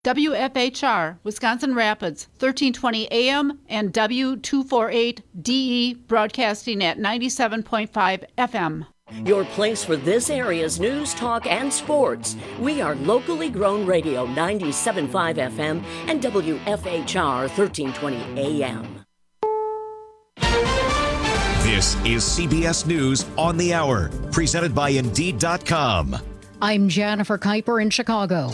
WFHR, Wisconsin Rapids, 1320 AM and W248DE broadcasting at 97.5 FM. Your place for this area's news, talk, and sports. We are locally grown radio 97.5 FM and WFHR 1320 AM. This is CBS News on the Hour, presented by Indeed.com. I'm Jennifer Kuiper in Chicago.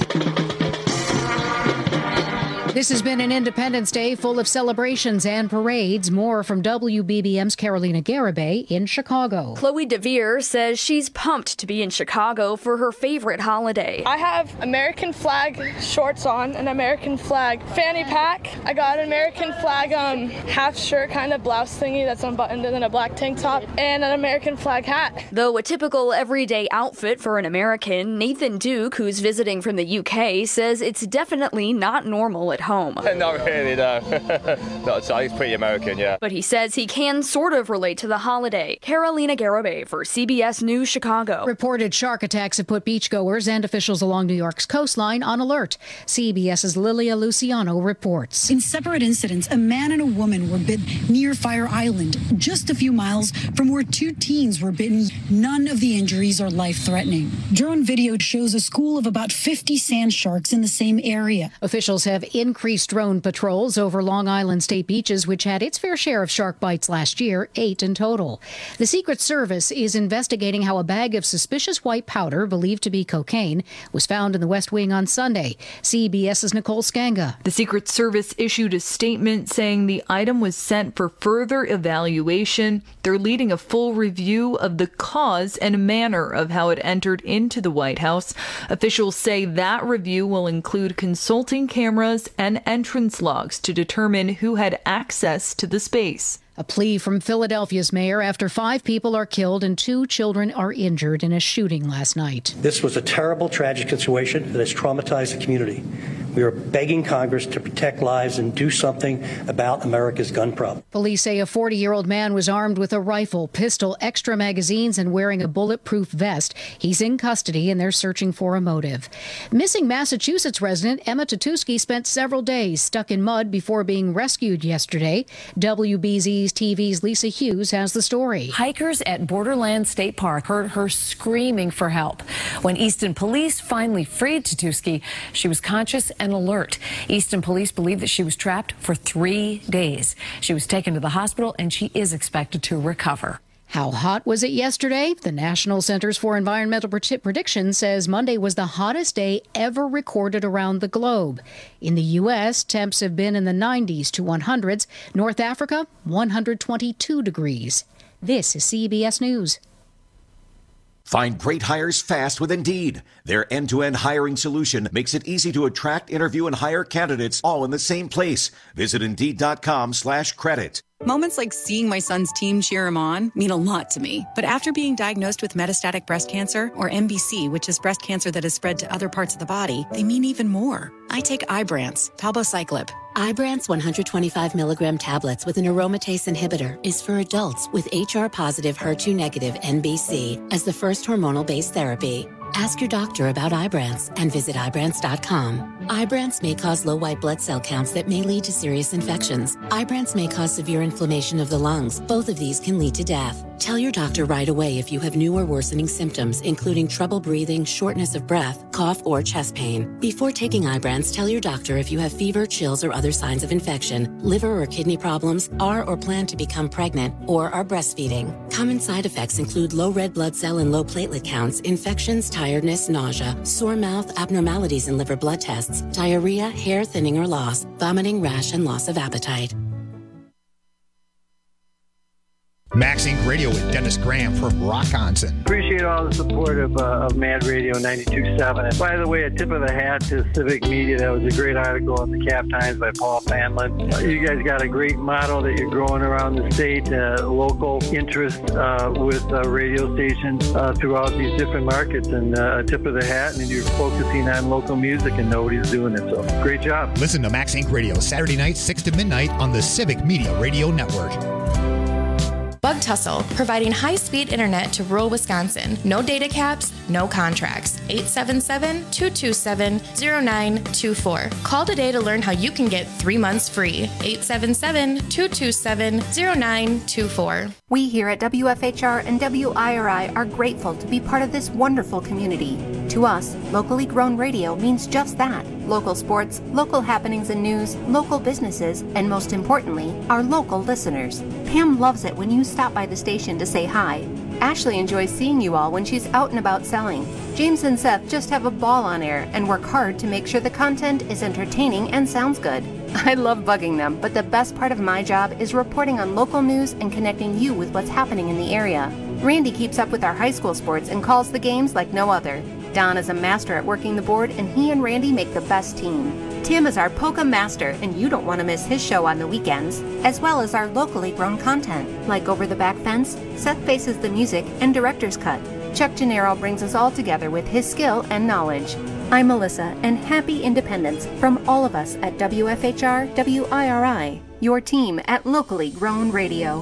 This has been an Independence Day full of celebrations and parades. More from WBBM's Carolina Garibay in Chicago. Chloe DeVere says she's pumped to be in Chicago for her favorite holiday. I have American flag shorts on, an American flag fanny pack. I got an American flag half shirt kind of blouse thingy that's unbuttoned, and then a black tank top and an American flag hat. Though a typical everyday outfit for an American, Nathan Duke, who's visiting from the UK, says it's definitely not normal at home. Not really, no. No, it's pretty American, yeah. But he says he can sort of relate to the holiday. Carolina Garibay for CBS News Chicago. Reported shark attacks have put beachgoers and officials along New York's coastline on alert. CBS's Lilia Luciano reports. In separate incidents, a man and a woman were bitten near Fire Island, just a few miles from where two teens were bitten. None of the injuries are life-threatening. Drone video shows a school of about 50 sand sharks in the same area. Officials have increased drone patrols over Long Island state beaches, which had its fair share of shark bites last year, 8 in total. The Secret Service is investigating how a bag of suspicious white powder, believed to be cocaine, was found in the West Wing on Sunday. CBS's Nicole Skanga. The Secret Service issued a statement saying the item was sent for further evaluation. They're leading a full review of the cause and manner of how it entered into the White House. Officials say that review will include consulting cameras and entrance logs to determine who had access to the space. A plea from Philadelphia's mayor after 5 people are killed and 2 children are injured in a shooting last night. This was a terrible, tragic situation that has traumatized the community. We are begging Congress to protect lives and do something about America's gun problem. Police say a 40-year-old man was armed with a rifle, pistol, extra magazines, and wearing a bulletproof vest. He's in custody, and they're searching for a motive. Missing Massachusetts resident Emma Tatuski spent several days stuck in mud before being rescued yesterday. WBZ TV's Lisa Hughes has the story. Hikers at Borderland State Park heard her screaming for help. When Easton police finally freed Tatuski, she was conscious and alert. Easton police believe that she was trapped for 3 days. She was taken to the hospital and she is expected to recover. How hot was it yesterday? The National Centers for Environmental Prediction says Monday was the hottest day ever recorded around the globe. In the U.S., temps have been in the 90s to 100s. North Africa, 122 degrees. This is CBS News. Find great hires fast with Indeed. Their end-to-end hiring solution makes it easy to attract, interview, and hire candidates all in the same place. Visit Indeed.com/credit. Moments like seeing my son's team cheer him on mean a lot to me. But after being diagnosed with metastatic breast cancer, or MBC, which is breast cancer that has spread to other parts of the body, they mean even more. I take Ibrance, palbociclib. Ibrance 125 milligram tablets with an aromatase inhibitor is for adults with HR-positive, HER2-negative MBC as the first hormonal-based therapy. Ask your doctor about Ibrance and visit Ibrance.com. Ibrance may cause low white blood cell counts that may lead to serious infections. Ibrance may cause severe inflammation of the lungs. Both of these can lead to death. Tell your doctor right away if you have new or worsening symptoms, including trouble breathing, shortness of breath, cough, or chest pain. Before taking Ibrance, tell your doctor if you have fever, chills, or other signs of infection, liver or kidney problems, are or plan to become pregnant, or are breastfeeding. Common side effects include low red blood cell and low platelet counts, infections, tiredness, nausea, sore mouth, abnormalities in liver blood tests, diarrhea, hair thinning or loss, vomiting, rash, and loss of appetite. Max Inc. Radio with Dennis Graham from Rockonson. Appreciate all the support of Mad Radio 92.7. And by the way, a tip of the hat to Civic Media. That was a great article in the Cap Times by Paul Fanlin. You guys got a great model that you're growing around the state, local interest with radio stations throughout these different markets. And a tip of the hat, and you're focusing on local music and nobody's doing it. So great job. Listen to Max Inc. Radio Saturday night, 6 to midnight on the Civic Media Radio Network. Web Tussle, providing high-speed internet to rural Wisconsin. No data caps, no contracts. 877-227-0924. Call today to learn how you can get 3 months free. 877-227-0924. We here at WFHR and WIRI are grateful to be part of this wonderful community. To us, locally grown radio means just that. Local sports, local happenings and news, local businesses, and most importantly, our local listeners. Pam loves it when you stop by the station to say hi. Ashley enjoys seeing you all when she's out and about selling. James and Seth just have a ball on air and work hard to make sure the content is entertaining and sounds good. I love bugging them, but the best part of my job is reporting on local news and connecting you with what's happening in the area. Randy keeps up with our high school sports and calls the games like no other. Don is a master at working the board, and he and Randy make the best team. Tim is our polka master, and you don't want to miss his show on the weekends, as well as our locally grown content, like Over the Back Fence, Seth Faces the Music, and Director's Cut. Chuck Gennaro brings us all together with his skill and knowledge. I'm Melissa, and happy independence from all of us at WFHR WIRI, your team at Locally Grown Radio.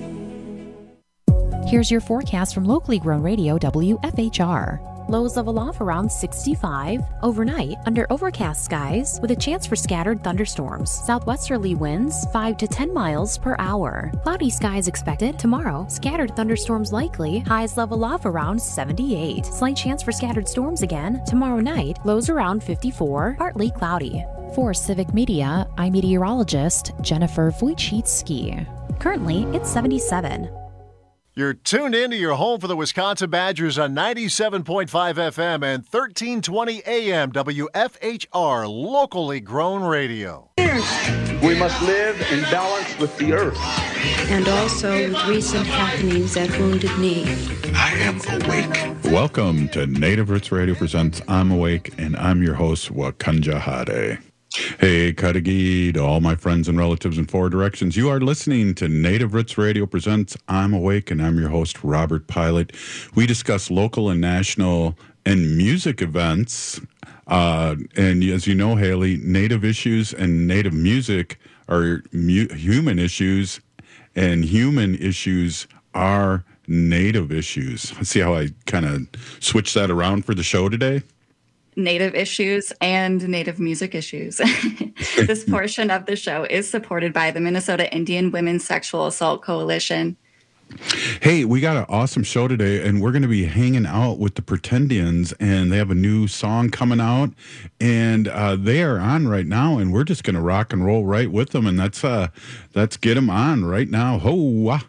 Here's your forecast from Locally Grown Radio WFHR. Lows level off around 65. Overnight, under overcast skies with a chance for scattered thunderstorms. Southwesterly winds 5 to 10 miles per hour. Cloudy skies expected. Tomorrow, scattered thunderstorms likely. Highs level off around 78. Slight chance for scattered storms again. Tomorrow night, lows around 54. Partly cloudy. For Civic Media, I'm meteorologist Jennifer Wojcicki. Currently, it's 77. You're tuned in to your home for the Wisconsin Badgers on 97.5 FM and 1320 AM WFHR, locally grown radio. We must live in balance with the earth. And also with recent happenings at Wounded Knee. I am awake. Welcome to Native Roots Radio presents I'm Awake, and I'm your host, Wakanja Hade. Hey, Kadagi, to all my friends and relatives in four directions. You are listening to Native Roots Radio presents I'm Awake, and I'm your host, Robert Pilot. We discuss local and national and music events. And as you know, Haley, Native issues and Native music are human issues, and human issues are Native issues. See how I kind of switched that around for the show today? Native issues and Native music issues. This portion of the show is supported by the Minnesota Indian Women's Sexual Assault Coalition. Hey, we got an awesome show today, and we're going to be hanging out with the Pretendians, and they have a new song coming out, and they are on right now, and we're just going to rock and roll right with them, and let's get them on right now. Ho-wah.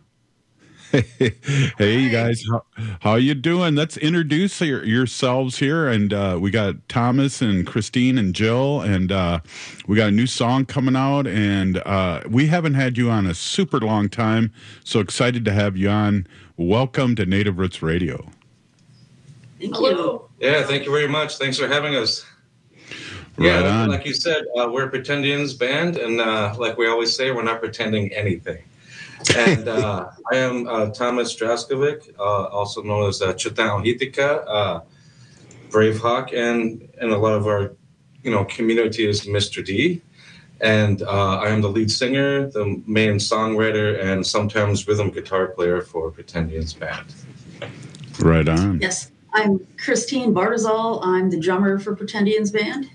Hey, you guys, how you doing? Let's introduce yourselves here, and we got Thomas and Christine and Jill, and we got a new song coming out, and we haven't had you on a super long time, so excited to have you on. Welcome to Native Roots Radio. Thank you. Yeah, thank you very much. Thanks for having us. Right on. Like you said, we're a Pretendians band, and like we always say, we're not pretending anything. And I am Thomas Draskovic, also known as Chutan Ohitika, Brave Hawk, and a lot of our, community is Mr. D. And I am the lead singer, the main songwriter, and sometimes rhythm guitar player for Pretendians band. Right on. Yes, I'm Christine Bartizal. I'm the drummer for Pretendians band.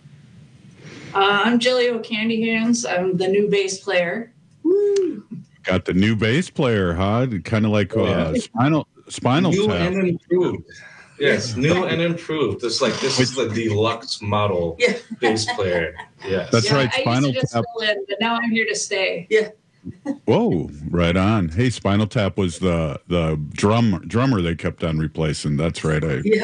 I'm Jilly Candyhands. I'm the new bass player. Woo! Got the new bass player, huh? Kind of like Spinal New Tap. and improved. Yes, new and improved. This is the deluxe model bass player. Yes, that's right. I Spinal used to just Tap. fill in, but now I'm here to stay. Yeah. Whoa, right on. Hey, Spinal Tap was the drummer they kept on replacing. That's right.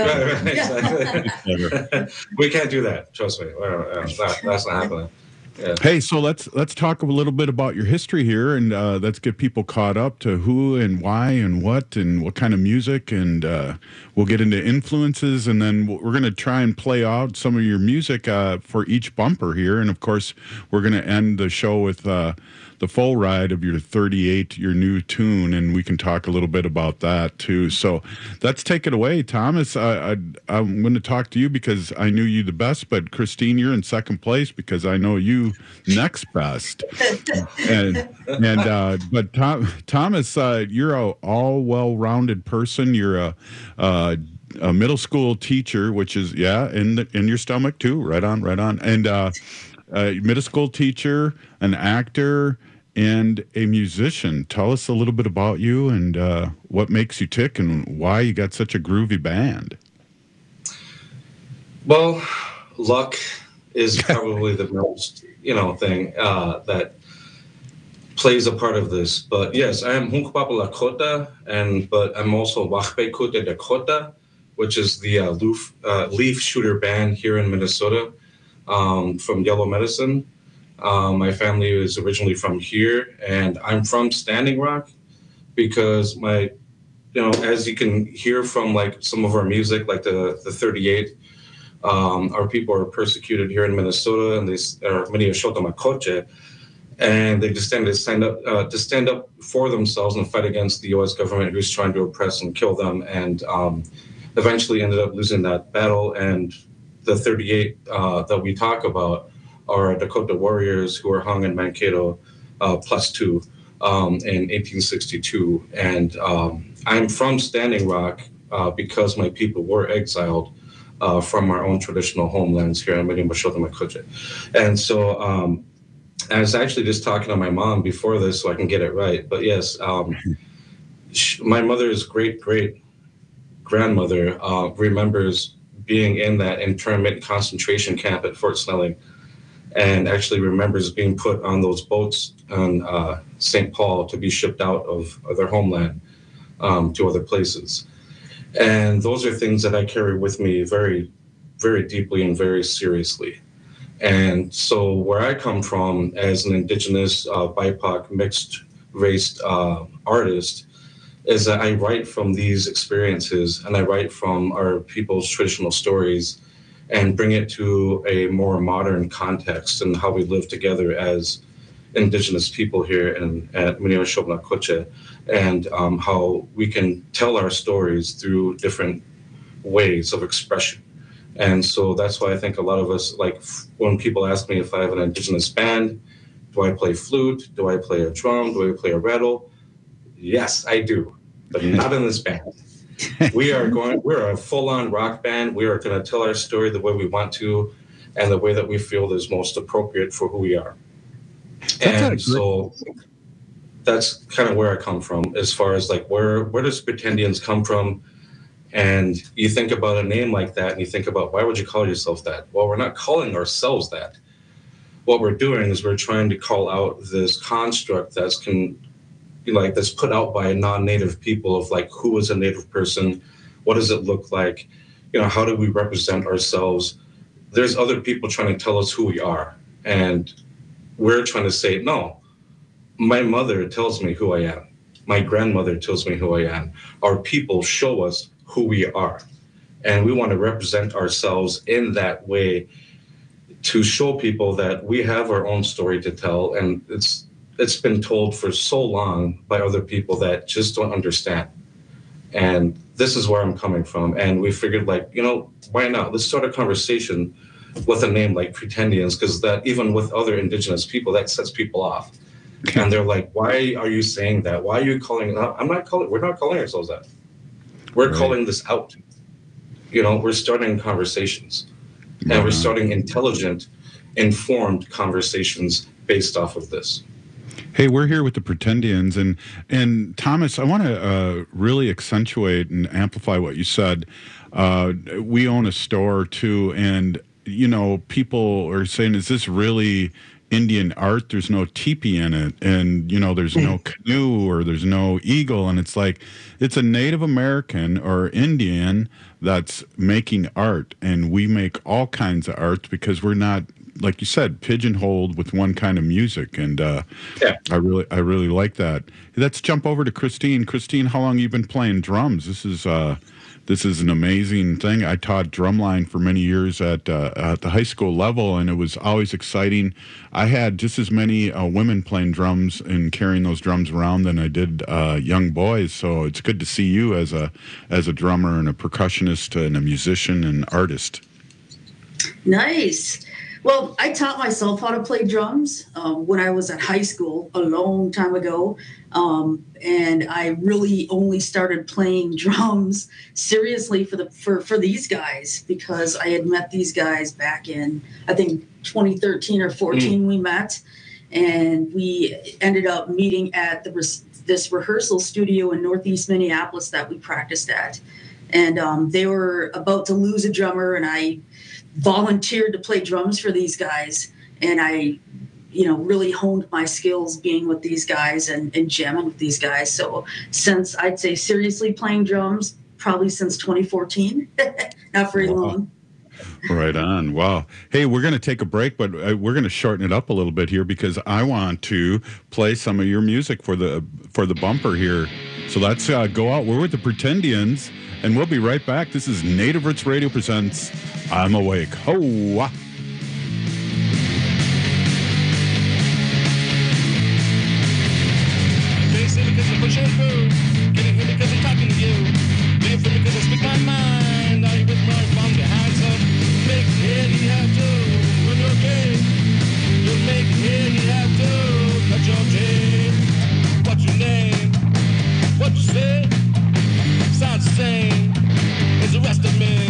Exactly. We can't do that. Trust me. That's not happening. Yeah. Hey, so let's talk a little bit about your history here, and let's get people caught up to who and why and what kind of music, and we'll get into influences, and then we're going to try and play out some of your music for each bumper here, and of course, we're going to end the show with the full ride of your 38, your new tune, and we can talk a little bit about that too. So let's take it away, Thomas. I'm going to talk to you because I knew you the best, but Christine, you're in second place because I know you do next best. But Thomas, you're a all well-rounded person. You're a middle school teacher, which is in your stomach too. Right on. And a middle school teacher, an actor, and a musician. Tell us a little bit about you and what makes you tick and why you got such a groovy band. Well, luck is probably the most, thing that plays a part of this. But yes, I am Hunkpapa Lakota, but I'm also Wachpe Kute Dakota, which is the leaf shooter band here in Minnesota from Yellow Medicine. My family is originally from here, and I'm from Standing Rock because as you can hear from like some of our music, like the 38, our people are persecuted here in Minnesota, and many are Shota Makoche, and they just stand up for themselves and fight against the U.S. government who's trying to oppress and kill them, and eventually ended up losing that battle. And the 38 that we talk about are Dakota warriors who were hung in Mankato +2 in 1862. And I'm from Standing Rock because my people were exiled from our own traditional homelands here in Minnesota. And so I was actually just talking to my mom before this so I can get it right. But yes, my mother's great-great-grandmother remembers being in that internment concentration camp at Fort Snelling, and actually remembers being put on those boats on St. Paul to be shipped out of their homeland to other places. And those are things that I carry with me very, very deeply and very seriously. And so where I come from as an Indigenous, BIPOC, mixed-race artist is that I write from these experiences, and I write from our people's traditional stories and bring it to a more modern context and how we live together as Indigenous people here at Minnesota, and how we can tell our stories through different ways of expression. And so that's why I think a lot of us, like when people ask me if I have an Indigenous band, do I play flute? Do I play a drum? Do I play a rattle? Yes, I do, but not in this band. We're a full-on rock band. We are going to tell our story the way we want to and the way that we feel is most appropriate for who we are. And so that's kind of where I come from as far as like where does Pretendians come from? And you think about a name like that and you think about, why would you call yourself that? Well, we're not calling ourselves that. What we're doing is we're trying to call out this construct that's put out by non-native people of like, who is a native person? What does it look like? How do we represent ourselves? There's other people trying to tell us who we are. And we're trying to say, no, my mother tells me who I am. My grandmother tells me who I am. Our people show us who we are. And we want to represent ourselves in that way to show people that we have our own story to tell. And it's been told for so long by other people that just don't understand. And this is where I'm coming from. And we figured why not? Let's start a conversation with a name like Pretendians, because that even with other Indigenous people, that sets people off. And they're like, why are you saying that? Why are you calling it out? We're not calling ourselves that. We're calling this out. We're starting conversations. And we're starting intelligent, informed conversations based off of this. Hey, we're here with the Pretendians, and Thomas, I want to really accentuate and amplify what you said. We own a store too, and people are saying, "Is this really Indian art? There's no teepee in it, and there's no canoe or there's no eagle," and it's like it's a Native American or Indian that's making art, and we make all kinds of art because we're not, like you said, pigeonholed with one kind of music, and I really like that. Let's jump over to Christine. Christine, how long have you been playing drums? This is an amazing thing. I taught drumline for many years at the high school level, and it was always exciting. I had just as many women playing drums and carrying those drums around than I did young boys. So it's good to see you as a drummer and a percussionist and a musician and artist. Nice. Well, I taught myself how to play drums when I was at high school a long time ago. And I really only started playing drums seriously for these guys, because I had met these guys back in, I think, 2013 or 14 we met. And we ended up meeting at this rehearsal studio in Northeast Minneapolis that we practiced at. And they were about to lose a drummer, and I volunteered to play drums for these guys. And I, really honed my skills being with these guys and jamming with these guys. So since, I'd say, seriously playing drums, probably since 2014, not very long. Right on. Wow. Hey, we're going to take a break, but we're going to shorten it up a little bit here because I want to play some of your music for the bumper here. So let's go out. We're with the Pretendians, and we'll be right back. This is Native Roots Radio presents I'm Awake. Ho! Because I'm pushing through. Can you hear me because I'm talking to you? Do you feel me because I speak my mind? Are you with me from behind? So make it, you have to. When you're okay, you'll make it, you have to. Cut your chain. What's your name? What you say? Sounds the same as the rest of me.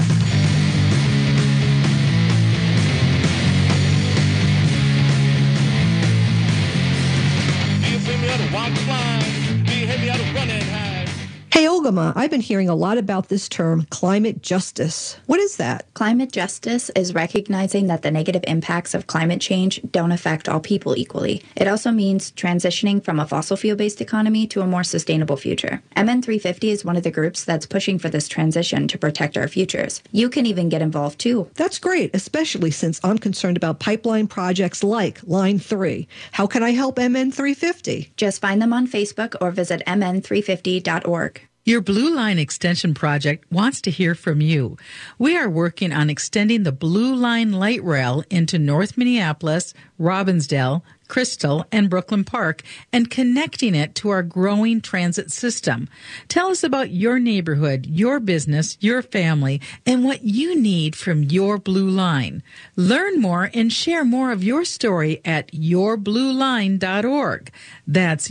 Hey, Olgama, I've been hearing a lot about this term, climate justice. What is that? Climate justice is recognizing that the negative impacts of climate change don't affect all people equally. It also means transitioning from a fossil fuel-based economy to a more sustainable future. MN350 is one of the groups that's pushing for this transition to protect our futures. You can even get involved too. That's great, especially since I'm concerned about pipeline projects like Line 3. How can I help MN350? Just find them on Facebook or visit mn350.org. Your Blue Line Extension Project wants to hear from you. We are working on extending the Blue Line light rail into North Minneapolis, Robbinsdale, Crystal, and Brooklyn Park, and connecting it to our growing transit system. Tell us about your neighborhood, your business, your family, and what you need from your Blue Line. Learn more and share more of your story at yourblueline.org. That's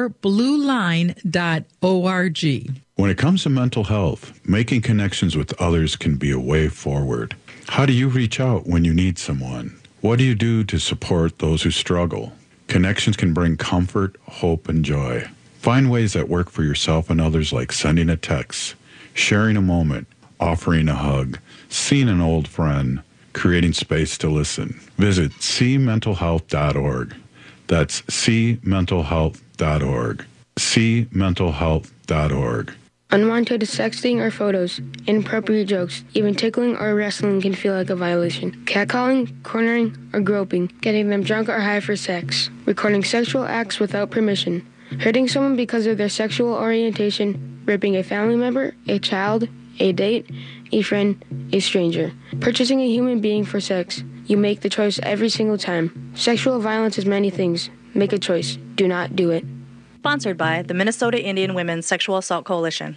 yourblueline.org. When it comes to mental health, making connections with others can be a way forward. How do you reach out when you need someone? What do you do to support those who struggle? Connections can bring comfort, hope, and joy. Find ways that work for yourself and others, like sending a text, sharing a moment, offering a hug, seeing an old friend, creating space to listen. Visit cmentalhealth.org. That's cmentalhealth.org. cmentalhealth.org. Unwanted sexting or photos, inappropriate jokes, even tickling or wrestling can feel like a violation. Catcalling, cornering, or groping, getting them drunk or high for sex, recording sexual acts without permission, hurting someone because of their sexual orientation, raping a family member, a child, a date, a friend, a stranger, purchasing a human being for sex. You make the choice every single time. Sexual violence is many things. Make a choice. Do not do it. Sponsored by the Minnesota Indian Women's Sexual Assault Coalition.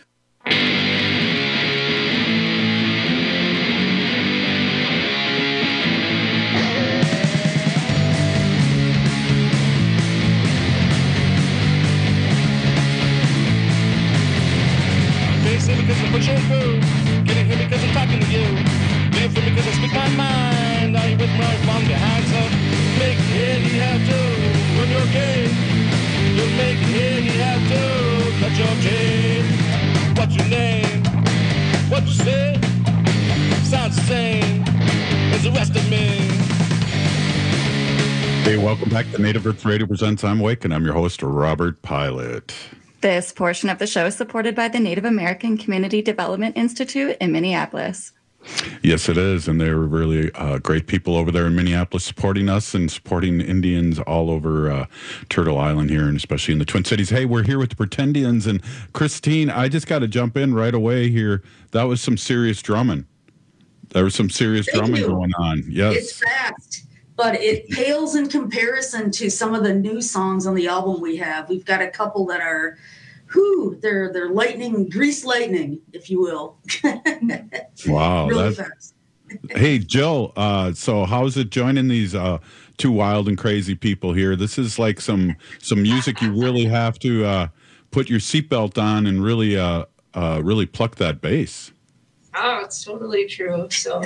Because I'm pushing through. Can you hear me because I'm talking to you? Do you feel me because I speak my mind? Are you with me from behind? So make it, you have to. When you're okay, you'll make it, you have to. Cut your chain. What's your name? What you say? Sounds the same as the rest of me. Hey, welcome back to Native Roots Radio presents I'm Awake, and I'm your host, Robert Pilot. This portion of the show is supported by the Native American Community Development Institute in Minneapolis. Yes, it is, and they're really great people over there in Minneapolis supporting us and supporting Indians all over Turtle Island here, and especially in the Twin Cities. Hey, we're here with the Pretendians, and Christine, I just got to jump in right away here. That was some serious drumming. There was some serious drumming going on. Yes. It's fast, but it pales in comparison to some of the new songs on the album we have. We've got a couple that are, they're lightning, grease lightning, if you will. Wow, really fast. Hey, Jill, so how's it joining these two wild and crazy people here? This is like some music you really have to put your seatbelt on and really pluck that bass. Oh, it's totally true. So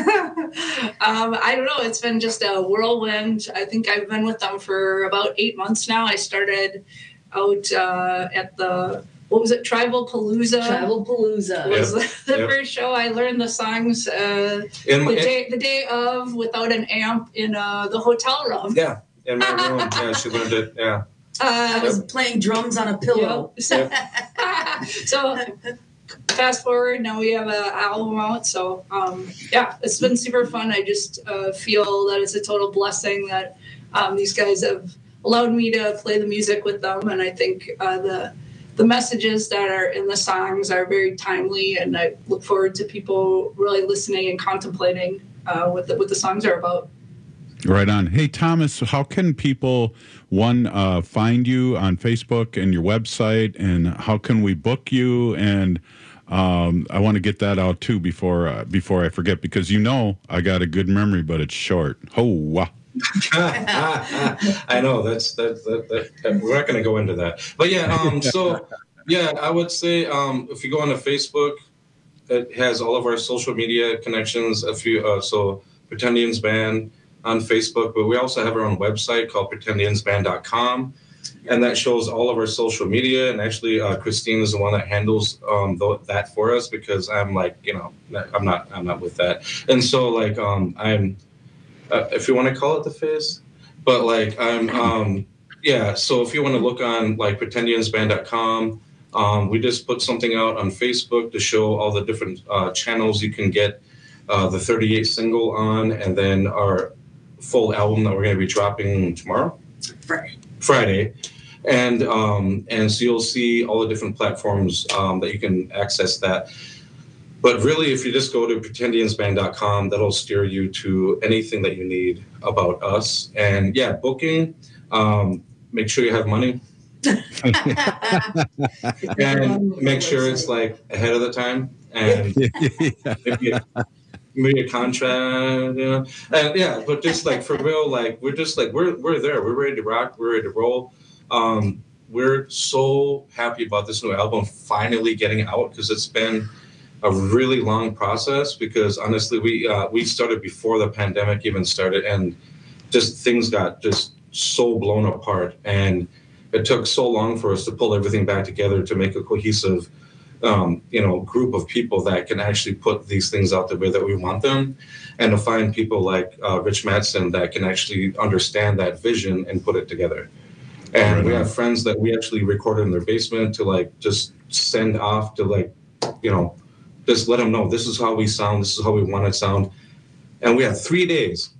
I don't know. It's been just a whirlwind. I think I've been with them for about 8 months now. I started out at the, what was it? Tribal Palooza. Tribal Palooza was the first show. I learned the songs the day of without an amp in the hotel room. Yeah, in my room. Yeah, she learned it. Yeah. I was playing drums on a pillow. Yep. So fast forward, now we have an album out. So it's been super fun. I just feel that it's a total blessing that these guys have allowed me to play the music with them, and I think the messages that are in the songs are very timely, and I look forward to people really listening and contemplating what the songs are about. Right on. Hey, Thomas, how can people, find you on Facebook and your website, and how can we book you? And I want to get that out too before I forget, because I got a good memory, but it's short. I know that's we're not going to go into that, but I would say if you go on to Facebook, it has all of our social media connections. So Pretendians Band on Facebook, but we also have our own website called pretendiansband.com, and that shows all of our social media. And actually, Christine is the one that handles that for us, because I'm I'm not with that, and so I'm. If you want to call it the face, but so if you want to look on pretendiansband.com, we just put something out on Facebook to show all the different channels you can get the 38 single on, and then our full album that we're going to be dropping tomorrow, Friday. And so you'll see all the different platforms that you can access that. But really, if you just go to pretendiansband.com, that'll steer you to anything that you need about us. And booking, make sure you have money. And make sure it's ahead of the time. And maybe a contract, And but just for real, we're just we're there. We're ready to rock. We're ready to roll. We're so happy about this new album finally getting out, because it's been a really long process, because honestly we started before the pandemic even started, and just things got just so blown apart, and it took so long for us to pull everything back together to make a cohesive group of people that can actually put these things out the way that we want them, and to find people like Rich Mattson that can actually understand that vision and put it together. And we have friends that we actually recorded in their basement to just send off to just let them know this is how we sound, this is how we want to sound. And we had 3 days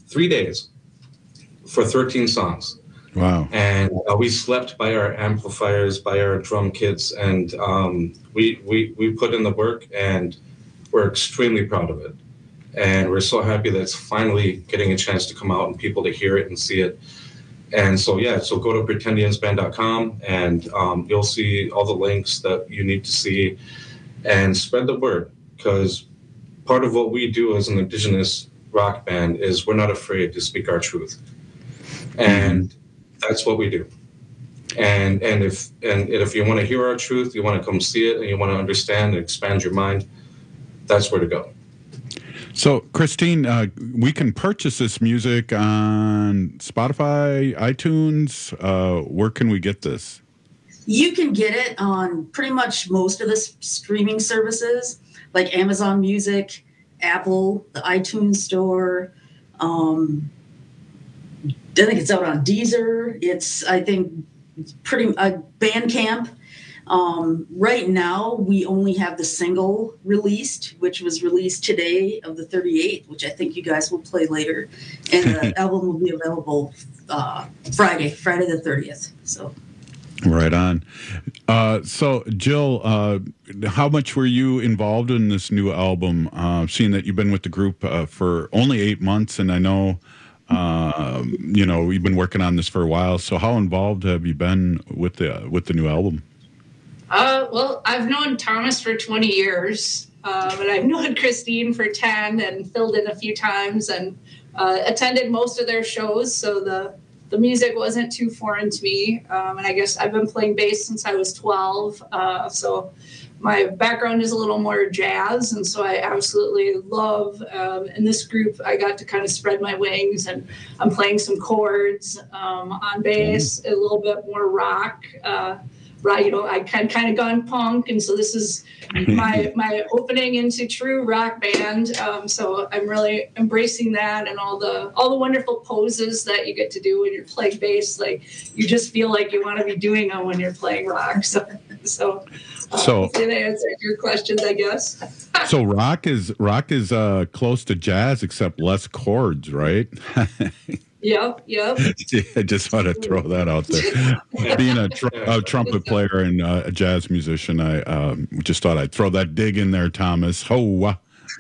for 13 songs. Wow. And we slept by our amplifiers, by our drum kits, and we put in the work, and we're extremely proud of it. And we're so happy that it's finally getting a chance to come out and people to hear it and see it. And so go to pretendiansband.com, and you'll see all the links that you need to see. And spread the word, because part of what we do as an Indigenous rock band is we're not afraid to speak our truth, and that's what we do. And if you want to hear our truth, you want to come see it, and you want to understand and expand your mind, that's where to go. So, Christine, we can purchase this music on Spotify, iTunes. Where can we get this? You can get it on pretty much most of the streaming services, like Amazon Music, Apple, the iTunes Store. I think it's out on Deezer. I think pretty Bandcamp. Right now, we only have the single released, which was released today of the 38, which I think you guys will play later. And the album will be available Friday the 30th. So. Right on. So, Jill, how much were you involved in this new album, seeing that you've been with the group for only 8 months, and I know, we've been working on this for a while. So how involved have you been with the new album? Well, I've known Thomas for 20 years, And I've known Christine for 10 and filled in a few times and attended most of their shows. So the music wasn't too foreign to me. And I guess I've been playing bass since I was 12. So my background is a little more jazz. And so I absolutely love, in this group, I got to kind of spread my wings, and I'm playing some chords on bass, a little bit more rock. Right, I kind of gone punk, and so this is my opening into true rock band. So I'm really embracing that, and all the wonderful poses that you get to do when you're playing bass. Like, you just feel like you want to be doing them when you're playing rock. So hopefully that answered your questions, I guess. So rock is close to jazz, except less chords, right? Yep. I just want to throw that out there. Being a trumpet player and a jazz musician, I just thought I'd throw that dig in there, Thomas. Well,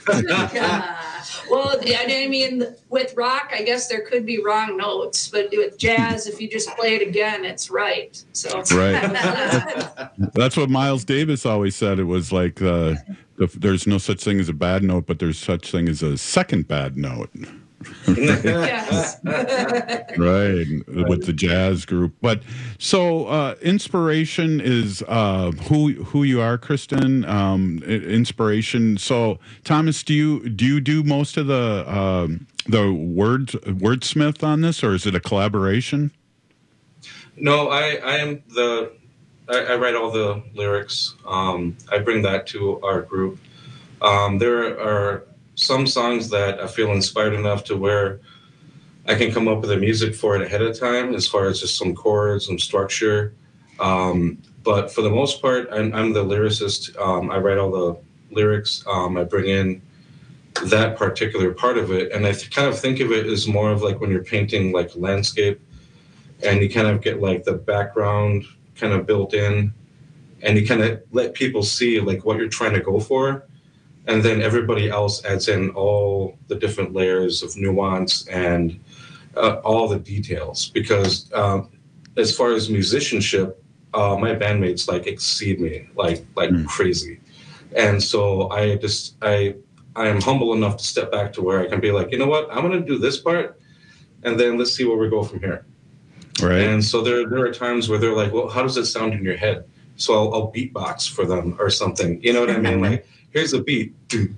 I mean, with rock, I guess there could be wrong notes, but with jazz, if you just play it again, it's right. So right. That's what Miles Davis always said. It was like there's no such thing as a bad note, but there's such thing as a second bad note. Yes. Right, with the jazz group. But so inspiration is who you are, Kristen. Inspiration. So Thomas, do you do most of the wordsmith on this, or is it a collaboration? No, I write all the lyrics. I bring that to our group. There are some songs that I feel inspired enough to where I can come up with the music for it ahead of time, as far as just some chords, some structure. But for the most part, I'm the lyricist. I write all the lyrics. I bring in that particular part of it. And I kind of think of it as more of like when you're painting like landscape, and you kind of get like the background kind of built in, and you kind of let people see like what you're trying to go for. And then everybody else adds in all the different layers of nuance and all the details. Because as far as musicianship, my bandmates like exceed me like crazy. And so I am humble enough to step back to where I can be like, you know what, I'm going to do this part, and then let's see where we go from here. Right. And so there are times where they're like, well, how does it sound in your head? So I'll beatbox for them or something. You know what I mean? Like, here's a beat. And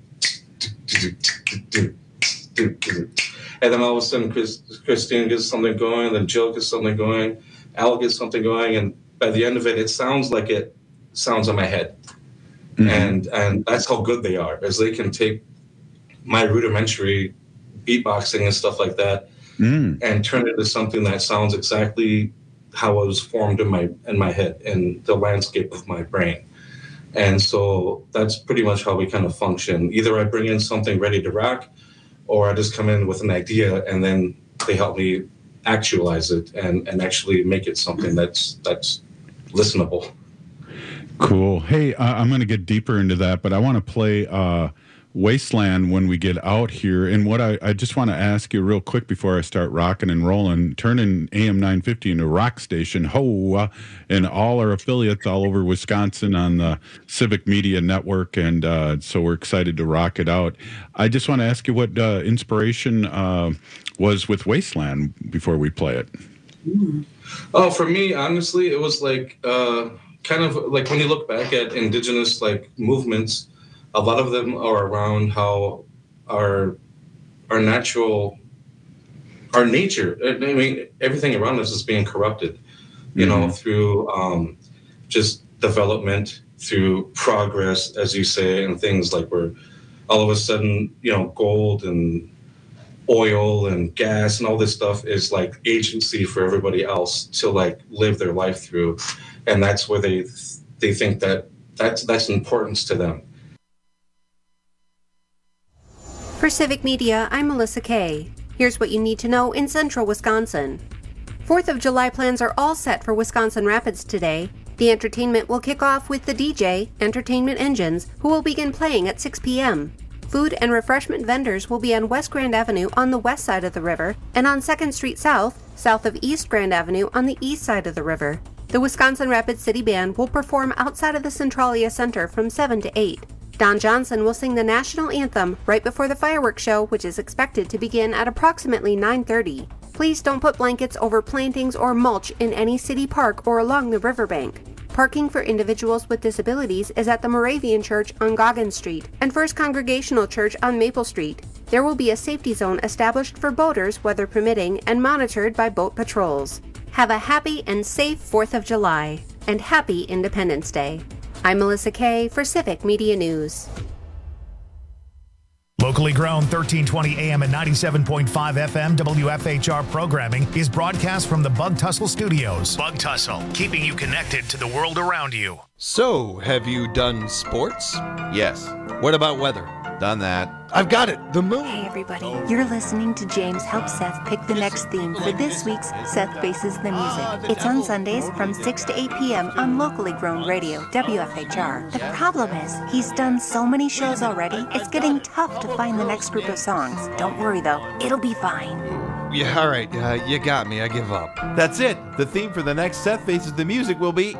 then all of a sudden, Christine gets something going, then Jill gets something going, Al gets something going, and by the end of it, it sounds like it sounds in my head. Mm-hmm. And that's how good they are, is they can take my rudimentary beatboxing and stuff like that and turn it into something that sounds exactly how it was formed in my head and the landscape of my brain. And so that's pretty much how we kind of function. Either I bring in something ready to rock, or I just come in with an idea and then they help me actualize it and actually make it something that's listenable. Cool. Hey, I'm going to get deeper into that, but I want to play Wasteland when we get out here. And what I just want to ask you real quick before I start rocking and rolling, turning AM 950 into a rock station, and all our affiliates all over Wisconsin on the Civic Media Network. And so we're excited to rock it out. I just want to ask you what inspiration was with Wasteland before we play it. Oh, for me, honestly, it was like kind of like when you look back at indigenous like movements, a lot of them are around how our nature, I mean, everything around us is being corrupted, you know, through just development, through progress, as you say, and things like where all of a sudden, you know, gold and oil and gas and all this stuff is like agency for everybody else to like live their life through. And that's where they think that that's importance to them. For Civic Media, I'm Melissa Kay. Here's what you need to know in central Wisconsin. 4th of July plans are all set for Wisconsin Rapids today. The entertainment will kick off with the DJ, Entertainment Engines, who will begin playing at 6 p.m. Food and refreshment vendors will be on West Grand Avenue on the west side of the river and on 2nd Street South, south of East Grand Avenue on the east side of the river. The Wisconsin Rapids City Band will perform outside of the Centralia Center from 7 to 8. Don Johnson will sing the national anthem right before the fireworks show, which is expected to begin at approximately 9:30. Please don't put blankets over plantings or mulch in any city park or along the riverbank. Parking for individuals with disabilities is at the Moravian Church on Goggins Street and First Congregational Church on Maple Street. There will be a safety zone established for boaters, weather permitting, and monitored by boat patrols. Have a happy and safe 4th of July, and happy Independence Day. I'm Melissa Kay for Civic Media News. Locally grown 1320 AM and 97.5 FM WFHR programming is broadcast from the Bug Tussle Studios. Bug Tussle, keeping you connected to the world around you. So, have you done sports? Yes. What about weather? Done that. I've got it. The moon. Hey everybody, you're listening to James help Seth pick the next theme for this week's Seth Faces the Music. It's on Sundays from 6 to 8 p.m. on locally grown radio, WFHR. The problem is, he's done so many shows already, it's getting tough to find the next group of songs. Don't worry though, it'll be fine. Yeah, all right. You got me. I give up. That's it. The theme for the next Seth Faces the Music will be...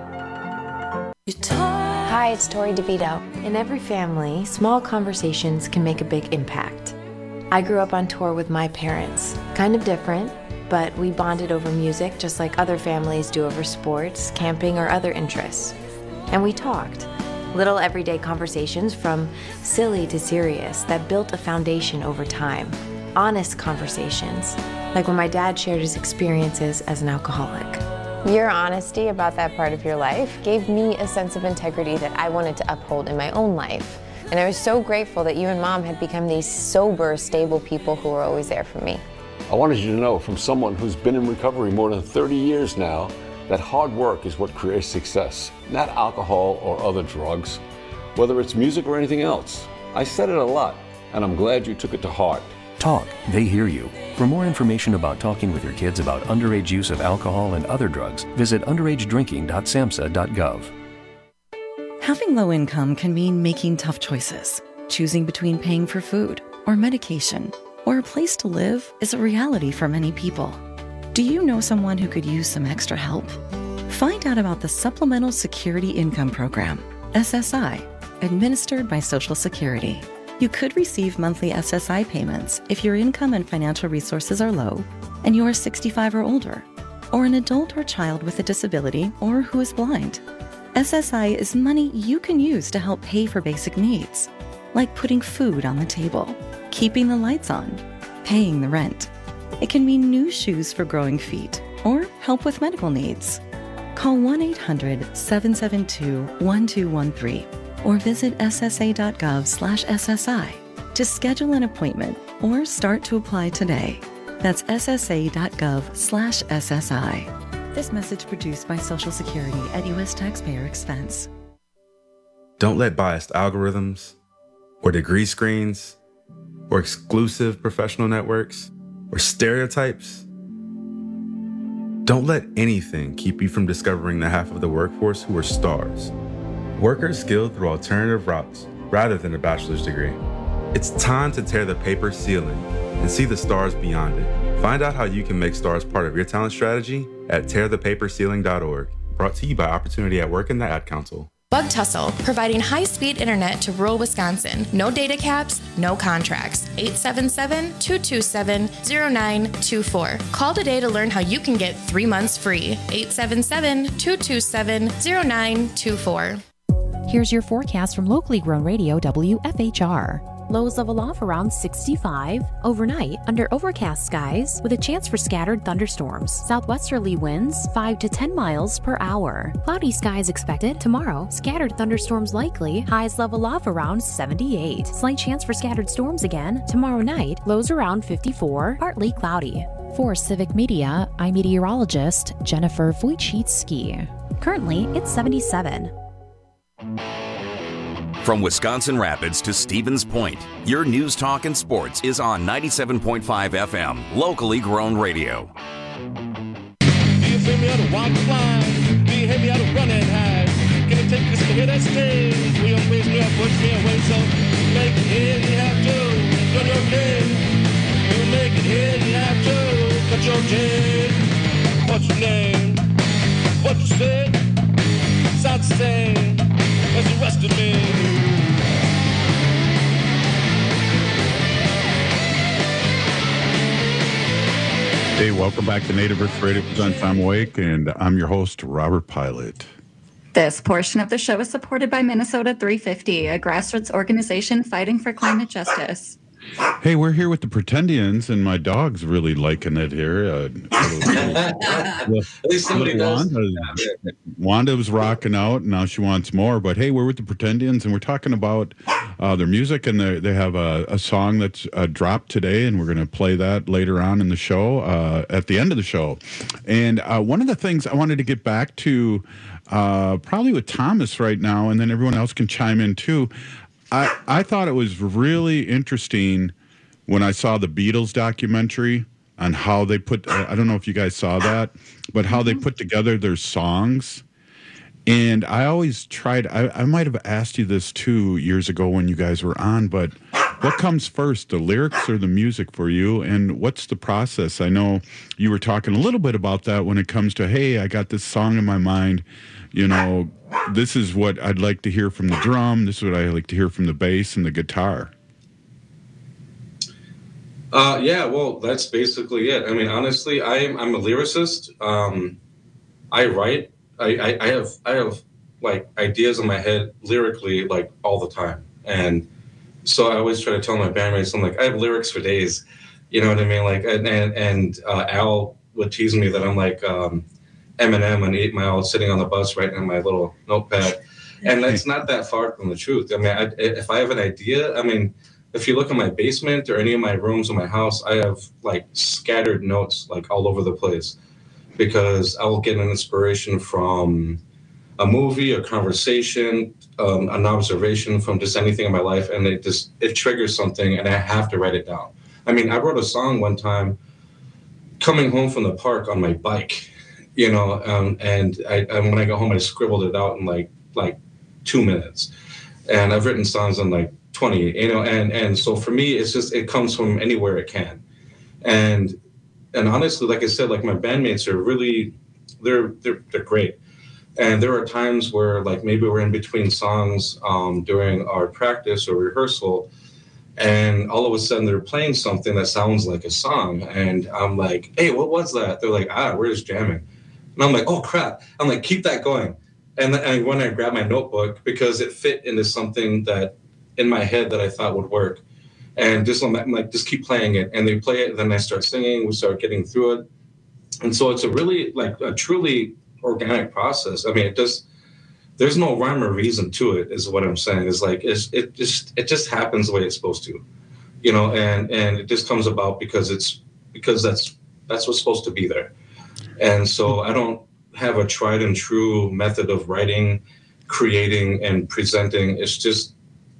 Hi, it's Tori DeVito. In every family, small conversations can make a big impact. I grew up on tour with my parents. Kind of different, but we bonded over music just like other families do over sports, camping, or other interests. And we talked. Little everyday conversations from silly to serious that built a foundation over time. Honest conversations, like when my dad shared his experiences as an alcoholic. Your honesty about that part of your life gave me a sense of integrity that I wanted to uphold in my own life. And I was so grateful that you and Mom had become these sober, stable people who were always there for me. I wanted you to know from someone who's been in recovery more than 30 years now that hard work is what creates success, not alcohol or other drugs, whether it's music or anything else. I said it a lot, and I'm glad you took it to heart. Talk, they hear you. For more information about talking with your kids about underage use of alcohol and other drugs, visit underagedrinking.samhsa.gov. Having low income can mean making tough choices. Choosing between paying for food or medication or a place to live is a reality for many people. Do you know someone who could use some extra help? Find out about the Supplemental Security Income Program, SSI, administered by Social Security. You could receive monthly SSI payments if your income and financial resources are low and you are 65 or older, or an adult or child with a disability or who is blind. SSI is money you can use to help pay for basic needs, like putting food on the table, keeping the lights on, paying the rent. It can mean new shoes for growing feet or help with medical needs. Call 1-800-772-1213. or visit ssa.gov/SSI to schedule an appointment or start to apply today. That's ssa.gov/SSI. This message produced by Social Security at U.S. taxpayer expense. Don't let biased algorithms or degree screens or exclusive professional networks or stereotypes. Don't let anything keep you from discovering the half of the workforce who are stars. Workers skilled through alternative routes rather than a bachelor's degree. It's time to tear the paper ceiling and see the stars beyond it. Find out how you can make stars part of your talent strategy at tearthepaperceiling.org. Brought to you by Opportunity at Work and the Ad Council. Bug Tussle, providing high-speed internet to rural Wisconsin. No data caps, no contracts. 877-227-0924. Call today to learn how you can get 3 months free. 877-227-0924. Here's your forecast from locally grown radio WFHR. Lows level off around 65. Overnight, under overcast skies with a chance for scattered thunderstorms. Southwesterly winds 5 to 10 miles per hour. Cloudy skies expected. Tomorrow, scattered thunderstorms likely. Highs level off around 78. Slight chance for scattered storms again. Tomorrow night, lows around 54. Partly cloudy. For Civic Media, I'm meteorologist Jennifer Wojcicki. Currently, it's 77. From Wisconsin Rapids to Stevens Point, your news, talk, and sports is on 97.5 FM, locally grown radio. Do you feel me out of walk the line? Do you hear me out of run and hide? Can I take this to hit that stage? Will you raise me up, push me away? So make it here, you have to. Run your game. You make it here, you have to. Cut your chain. What's your name? What you say? Sounds the same as the rest of me. Hey, welcome back to Native Roots Radio Presents. I'm Awake, and I'm your host, Robert Pilot. This portion of the show is supported by Minnesota 350, a grassroots organization fighting for climate justice. Hey, we're here with the Pretendians, and my dog's really liking it here. At least somebody does. Wanda was rocking out, and now she wants more. But hey, we're with the Pretendians, and we're talking about their music, and they have a song that's dropped today, and we're going to play that later on in the show, at the end of the show. And one of the things I wanted to get back to, probably with Thomas right now, and then everyone else can chime in too. I thought it was really interesting when I saw the Beatles documentary on how they put, I don't know if you guys saw that, but how they put together their songs. And I always tried, I might have asked you this 2 years ago when you guys were on, but what comes first, the lyrics or the music for you? And what's the process? I know you were talking a little bit about that when it comes to, hey, I got this song in my mind, you know, this is what I'd like to hear from the drum. This is what I like to hear from the bass and the guitar. Yeah, well, that's basically it. I mean, honestly, I'm a lyricist. I write. I have like ideas in my head lyrically like all the time, and so I always try to tell my bandmates, I'm like, I have lyrics for days. You know what I mean? Like, and Al would tease me that I'm like Eminem on 8 Mile sitting on the bus writing on my little notepad. And that's not that far from the truth. I mean, if I have an idea, I mean, if you look in my basement or any of my rooms in my house, I have like scattered notes like all over the place because I will get an inspiration from a movie, a conversation, an observation from just anything in my life. And it triggers something and I have to write it down. I mean, I wrote a song one time coming home from the park on my bike. You know, and when I go home, I scribbled it out in like 2 minutes, and I've written songs in like 20. You know, and so for me, it's just it comes from anywhere it can, and honestly, like I said, like my bandmates are really they're great, and there are times where like maybe we're in between songs during our practice or rehearsal. And all of a sudden they're playing something that sounds like a song. And I'm like, hey, what was that? They're like, we're just jamming. And I'm like, oh, crap. I'm like, keep that going. And when I grabbed my notebook, because it fit into something that in my head that I thought would work. And just I'm like, just keep playing it. And they play it. And then I start singing. We start getting through it. And so it's a really like a truly organic process. I mean, there's no rhyme or reason to it, is what I'm saying. Is like it just happens the way it's supposed to, you know, and it just comes about because that's what's supposed to be there. And so I don't have a tried and true method of writing, creating, and presenting. It's just,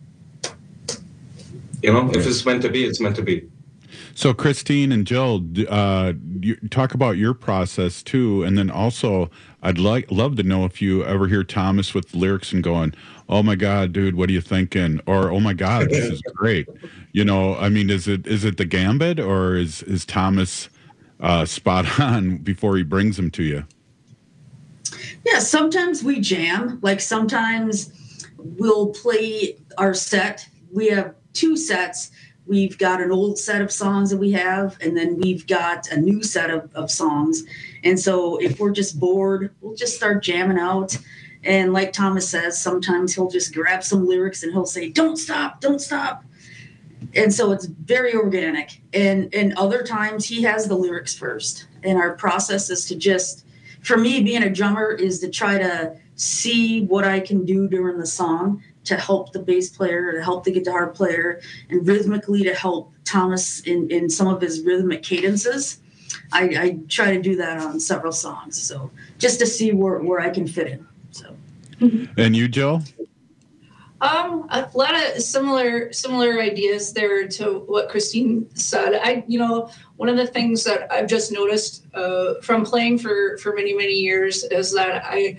you know, if it's meant to be, it's meant to be. So Christine and Jill, you talk about your process too, and then also I'd love to know if you ever hear Thomas with lyrics and going, "Oh my God, dude, what are you thinking?" Or "Oh my God, this is great." You know, I mean, is it the gambit, or is Thomas spot on before he brings them to you? Yeah, sometimes we jam. Like sometimes we'll play our set. We have 2 sets. We've got an old set of songs that we have, and then we've got a new set of songs. And so if we're just bored, we'll just start jamming out. And like Thomas says, sometimes he'll just grab some lyrics and he'll say, "Don't stop, don't stop." And so it's very organic. And other times he has the lyrics first. And our process is to just, for me, being a drummer, is to try to see what I can do during the song to help the bass player, to help the guitar player, and rhythmically to help Thomas in some of his rhythmic cadences. I try to do that on several songs. So just to see where I can fit in. So. And you, Jill? A lot of similar ideas there to what Christine said. One of the things that I've just noticed from playing for many, many years is that I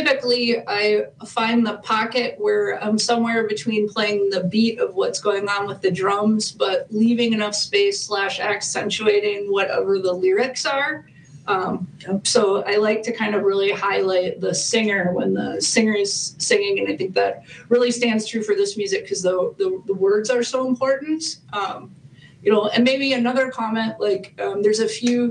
find the pocket where I'm somewhere between playing the beat of what's going on with the drums, but leaving enough space / accentuating whatever the lyrics are. So I like to kind of really highlight the singer when the singer is singing, and I think that really stands true for this music because the words are so important. And maybe another comment, there's a few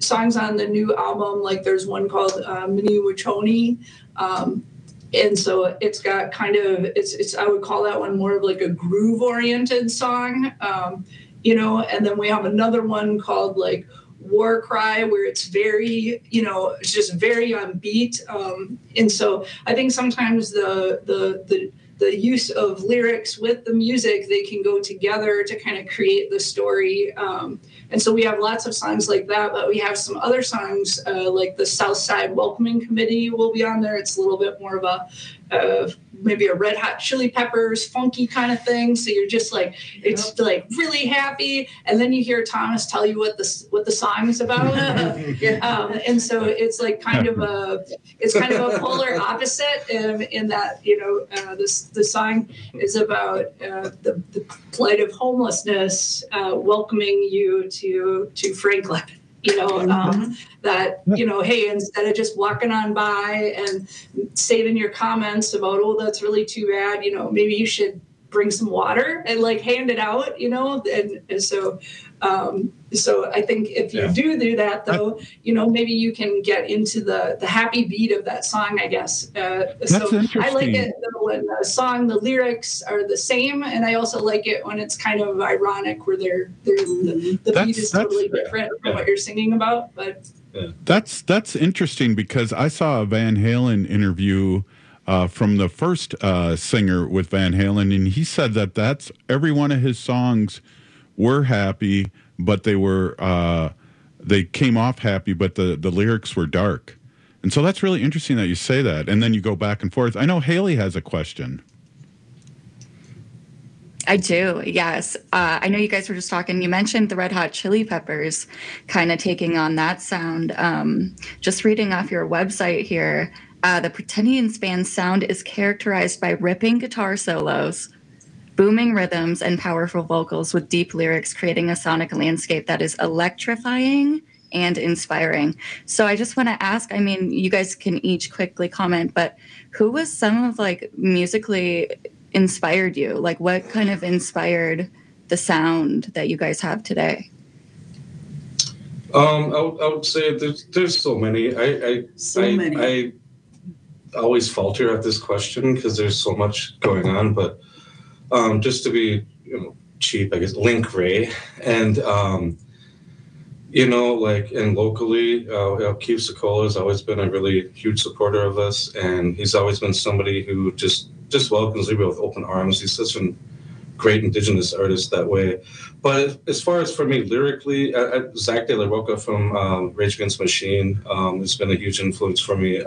songs on the new album, like there's one called Mini Wachoni. And so it's got kind of, I would call that one more of like a groove oriented song, and then we have another one called like War Cry, where it's very, it's just very on beat. And so I think sometimes the use of lyrics with the music, they can go together to kind of create the story. And so we have lots of songs like that, but we have some other songs like the South Side Welcoming Committee will be on there. It's a little bit more of maybe a Red Hot Chili Peppers funky kind of thing. So you're just like, it's like really happy. And then you hear Thomas tell you what the song is about. And so it's like kind of a polar opposite in that, the song is about the plight of homelessness, welcoming you to Franklin. That, hey, instead of just walking on by and saving your comments about, oh, that's really too bad, maybe you should bring some water and like hand it out, and so I think if you do that though, maybe you can get into the happy beat of that song, I guess. So I like it when the lyrics are the same, and I also like it when it's kind of ironic, where the beat is totally different from what you're singing about. But that's interesting, because I saw a Van Halen interview from the first singer with Van Halen, and he said that's every one of his songs were happy, but they came off happy, but the lyrics were dark. And so that's really interesting that you say that, and then you go back and forth. I know Haley has a question. I do, yes. I know you guys were just talking, you mentioned the Red Hot Chili Peppers kind of taking on that sound. Just reading off your website here, the Pretendians band's sound is characterized by ripping guitar solos, booming rhythms, and powerful vocals with deep lyrics, creating a sonic landscape that is electrifying and inspiring. So I just want to ask, I mean, you guys can each quickly comment, but who was some of like musically inspired you? Like what kind of inspired the sound that you guys have today? I would say there's so many. I always falter at this question because there's so much going on, but just to be cheap, I guess, Link Ray, and and locally, Keith Sokola has always been a really huge supporter of us, and he's always been somebody who just welcomes everybody with open arms. He's such a great Indigenous artist that way. But as far as for me lyrically, Zach De La Rocha from Rage Against the Machine has been a huge influence for me.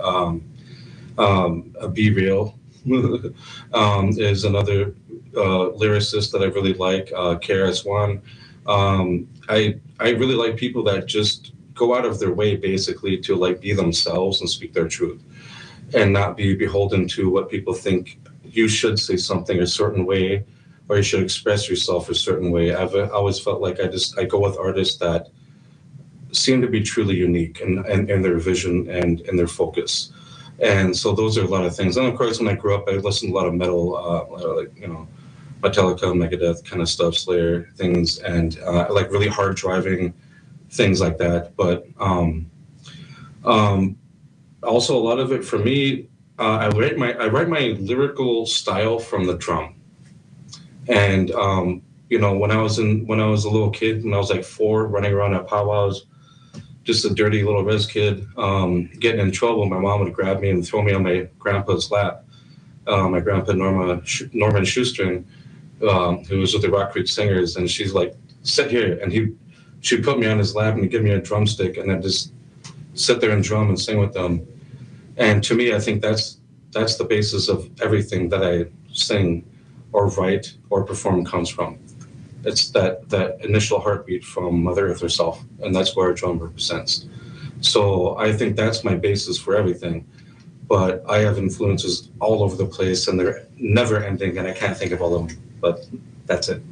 Be Real is another lyricist that I really like. KRS-One. I really like people that just go out of their way basically to like be themselves and speak their truth, and not be beholden to what people think you should say something a certain way, or you should express yourself a certain way. I've always felt like I go with artists that seem to be truly unique in their vision and in their focus. And so those are a lot of things. And of course, when I grew up, I listened to a lot of metal, Metallica, Megadeth kind of stuff, Slayer things, and I like really hard driving things like that. But also a lot of it for me, I write my lyrical style from the drum. And when I was a little kid, when I was like 4, running around at powwows, just a dirty little res kid, getting in trouble, my mom would grab me and throw me on my grandpa's lap. My grandpa, Norman Shoestring, who was with the Rock Creek Singers, and she's like, sit here. And she'd put me on his lap and give me a drumstick, and I'd just sit there and drum and sing with them. And to me, I think that's the basis of everything that I sing or write or perform comes from. It's that initial heartbeat from Mother Earth herself, and that's where a drum represents. So I think that's my basis for everything. But I have influences all over the place, and they're never ending, and I can't think of all of them, but that's it.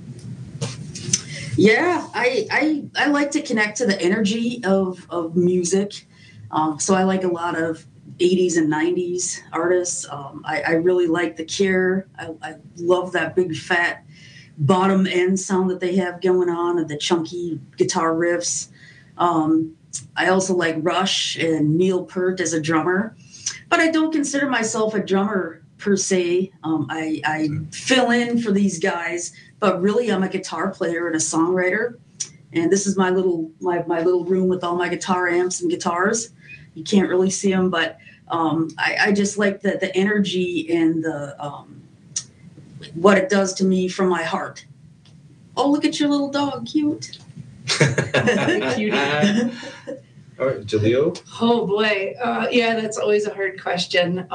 Yeah, I like to connect to the energy of music. So I like a lot of 80s and 90s artists. I really like The Cure. I love that big fat bottom end sound that they have going on, and the chunky guitar riffs. I also like Rush and Neil Peart as a drummer, but I don't consider myself a drummer per se. I fill in for these guys, but really I'm a guitar player and a songwriter. And this is my little room with all my guitar amps and guitars. You can't really see them, but I just like the energy and the what it does to me from my heart. Oh, look at your little dog, cute. Cutie. All right, Jaleel. Oh boy, yeah, that's always a hard question.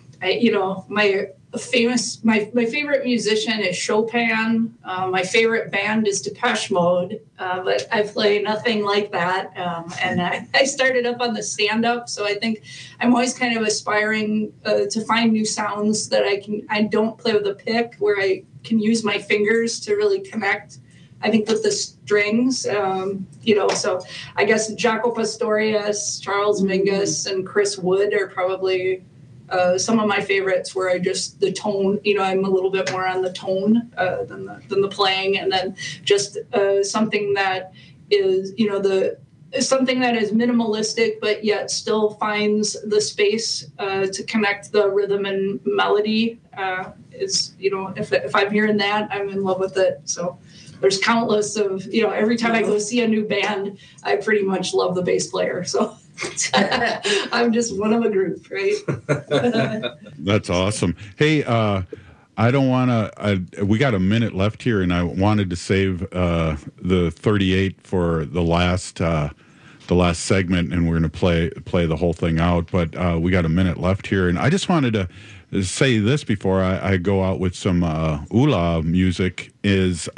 My favorite musician is Chopin. My favorite band is Depeche Mode, but I play nothing like that. And I started up on the stand-up, so I think I'm always kind of aspiring to find new sounds that I don't play with a pick, where I can use my fingers to really connect, I think, with the strings. So I guess Jaco Pastorius, Charles Mingus, and Chris Wood are probably some of my favorites, where the tone, I'm a little bit more on the tone than the playing, and then just something that is, something that is minimalistic, but yet still finds the space to connect the rhythm and melody. If I'm hearing that, I'm in love with it. So there's countless of, every time I go see a new band, I pretty much love the bass player. So I'm just one of a group, right? That's awesome. Hey, I don't want to, we got a minute left here, and I wanted to save the 38 for the last segment, and we're going to play the whole thing out. But we got a minute left here, and I just wanted to say this before I go out with some Ula music is,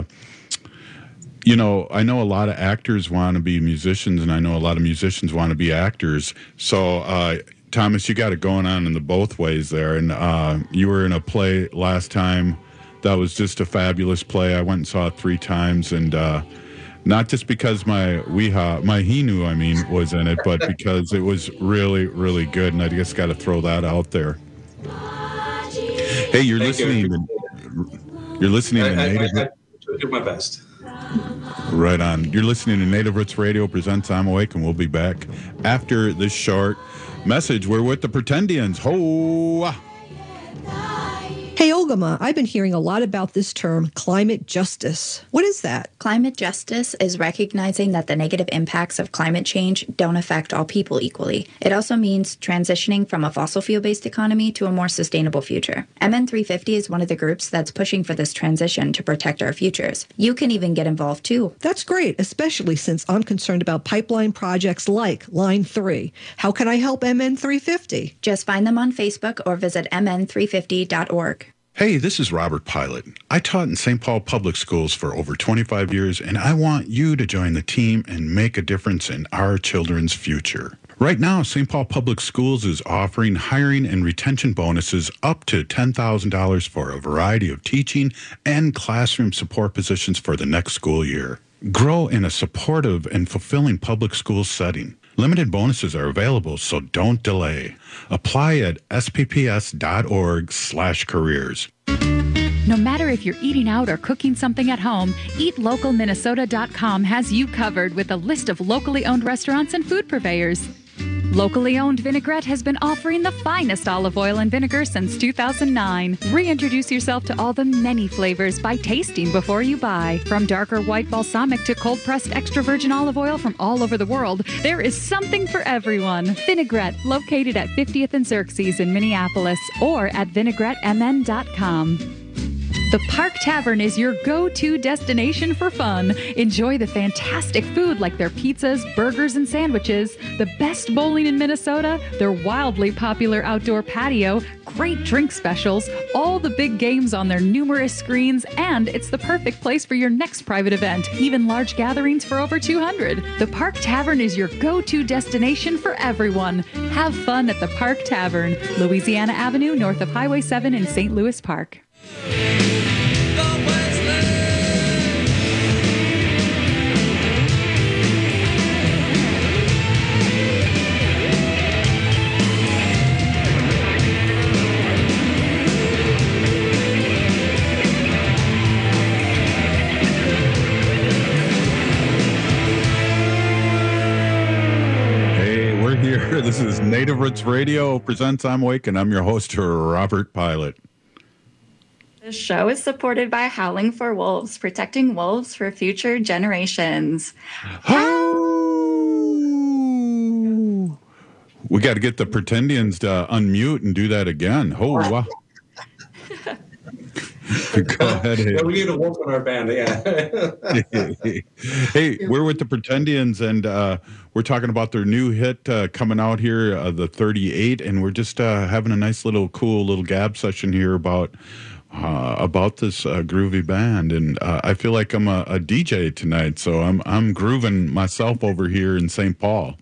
I know a lot of actors want to be musicians, and I know a lot of musicians want to be actors. So, Thomas, you got it going on in the both ways there. And you were in a play last time that was just a fabulous play. I went and saw it 3 times, and not just because my Hinu, was in it, but because it was really, really good. And I just got to throw that out there. Hey, you're listening to Native. I do my best. Right on. You're listening to Native Roots Radio presents I'm Awake, and we'll be back after this short message. We're with the Pretendians. Ho! Hey, Ogama, I've been hearing a lot about this term, climate justice. What is that? Climate justice is recognizing that the negative impacts of climate change don't affect all people equally. It also means transitioning from a fossil fuel-based economy to a more sustainable future. MN350 is one of the groups that's pushing for this transition to protect our futures. You can even get involved too. That's great, especially since I'm concerned about pipeline projects like Line 3. How can I help MN350? Just find them on Facebook or visit mn350.org. Hey, this is Robert Pilot. I taught in St. Paul Public Schools for over 25 years, and I want you to join the team and make a difference in our children's future. Right now, St. Paul Public Schools is offering hiring and retention bonuses up to $10,000 for a variety of teaching and classroom support positions for the next school year. Grow in a supportive and fulfilling public school setting. Limited bonuses are available, so don't delay. Apply at spps.org/careers. No matter if you're eating out or cooking something at home, EatLocalMinnesota.com has you covered with a list of locally owned restaurants and food purveyors. Locally owned Vinaigrette has been offering the finest olive oil and vinegar since 2009. Reintroduce yourself to all the many flavors by tasting before you buy. From darker white balsamic to cold-pressed extra virgin olive oil from all over the world, there is something for everyone. Vinaigrette, located at 50th and Xerxes in Minneapolis, or at vinaigrettemn.com. The Park Tavern is your go-to destination for fun. Enjoy the fantastic food like their pizzas, burgers, and sandwiches, the best bowling in Minnesota, their wildly popular outdoor patio, great drink specials, all the big games on their numerous screens, and it's the perfect place for your next private event, even large gatherings for over 200. The Park Tavern is your go-to destination for everyone. Have fun at the Park Tavern, Louisiana Avenue, north of Highway 7 in St. Louis Park. here. This is Native Roots Radio presents I'm Awake, and I'm your host, Robert Pilot. This show is supported by Howling for Wolves, protecting wolves for future generations. We got to get the Pretendians to unmute and do that again. Oh, wow. Go ahead. Yeah, we need a wolf in our band, yeah. Hey, we're with the Pretendians, and we're talking about their new hit coming out here, the 38, and we're just having a nice little cool little gab session here about this groovy band. And I feel like I'm a DJ tonight, so I'm grooving myself over here in St. Paul.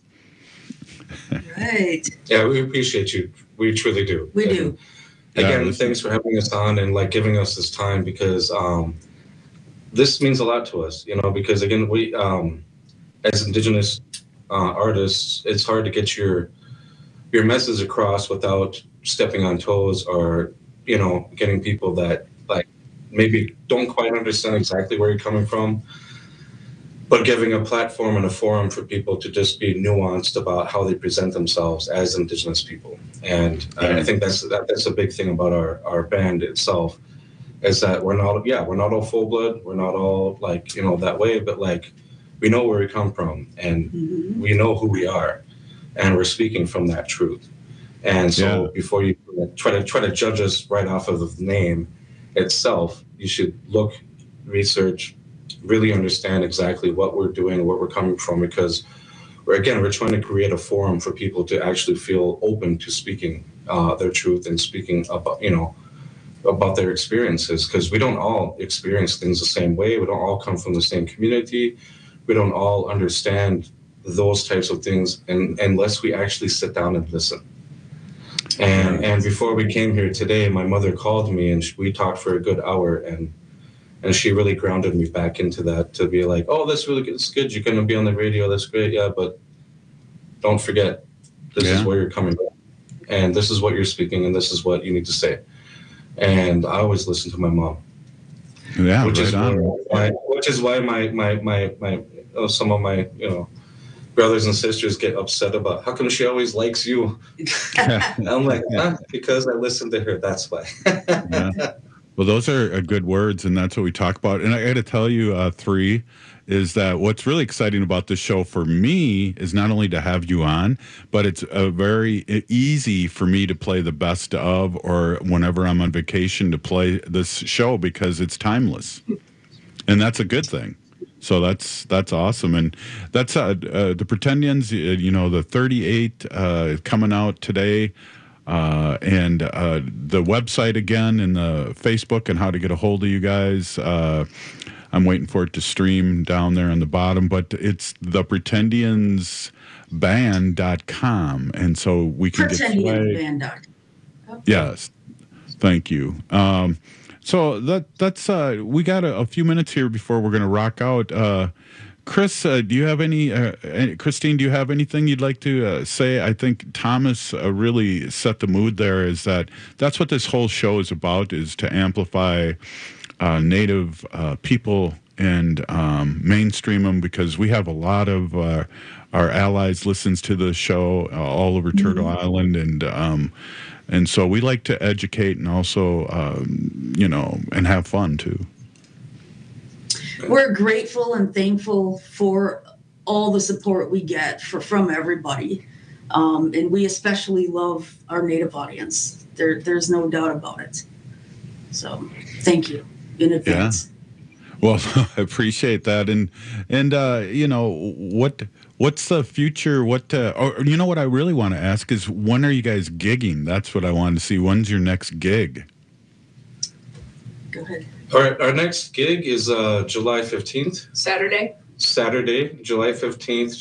Right. Yeah, we appreciate you. We truly do. We do. Again, thanks for having us on and like giving us this time, because this means a lot to us, you know, because again, we as Indigenous artists, it's hard to get your message across without stepping on toes or, you know, getting people that like maybe don't quite understand exactly where you're coming from, but giving a platform and a forum for people to just be nuanced about how they present themselves as Indigenous people. And I think that's a big thing about our band itself, is that we're not all full blood. We're not all like, you know, that way, but like we know where we come from and we know who we are, and we're speaking from that truth. And so before you try to judge us right off of the name itself, you should look, research, really understand exactly what we're doing, where we're coming from, because we're trying to create a forum for people to actually feel open to speaking their truth and speaking about, you know, about their experiences, because we don't all experience things the same way. We don't all come from the same community. We don't all understand those types of things unless we actually sit down and listen. And before we came here today, my mother called me and we talked for a good hour, and she really grounded me back into that, to be like, oh, that's really good. It's good. You're going to be on the radio. That's great. Yeah, but don't forget, this is where you're coming from. And this is what you're speaking, and this is what you need to say. And I always listen to my mom. Yeah, which is why my some of my, you know, brothers and sisters get upset about how come she always likes you. And I'm like, because I listen to her. That's why. Well, those are good words, and that's what we talk about. And I got to tell you, Three, is that what's really exciting about this show for me is not only to have you on, but it's very easy for me to play the best of, or whenever I'm on vacation to play this show, because it's timeless. And that's a good thing. So that's awesome. And that's the Pretendians, you know, the 38 coming out today. And the website again, and the Facebook, and how to get a hold of you guys. I'm waiting for it to stream down there on the bottom, but it's thepretendiansband.com. And so we can get Pretendiansband.com. Yes. Thank you. So that's we got a few minutes here before we're going to rock out. Chris, do you have Christine, do you have anything you'd like to say? I think Thomas really set the mood there, is that's what this whole show is about, is to amplify Native people and mainstream them, because we have a lot of our allies listens to the show all over Turtle Island, and so we like to educate and also, you know, and have fun too. We're grateful and thankful for all the support we get from everybody. And we especially love our Native audience. There's no doubt about it. So thank you in advance. Yeah. Well, I appreciate that. And you know, what's the future? Or you know what I really want to ask is, when are you guys gigging? That's what I wanted to see. When's your next gig? Go ahead. Our next gig is July 15th. Saturday, July 15th,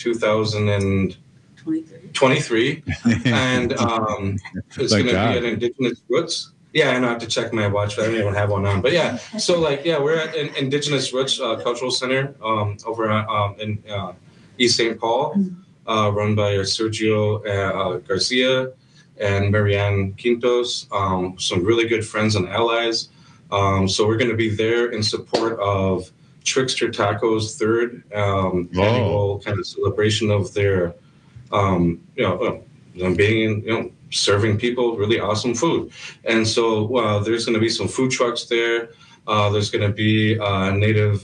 2023. And it's going to be at Indigenous Roots. Yeah, and I have to check my watch, but I don't even have one on. But yeah, so we're at Indigenous Roots Cultural Center over in East St. Paul, run by Sergio Garcia and Marianne Quintos, some really good friends and allies. So we're going to be there in support of Trickster Tacos' third annual kind of celebration of their them being, serving people really awesome food. And so there's going to be some food trucks there. There's going to be a native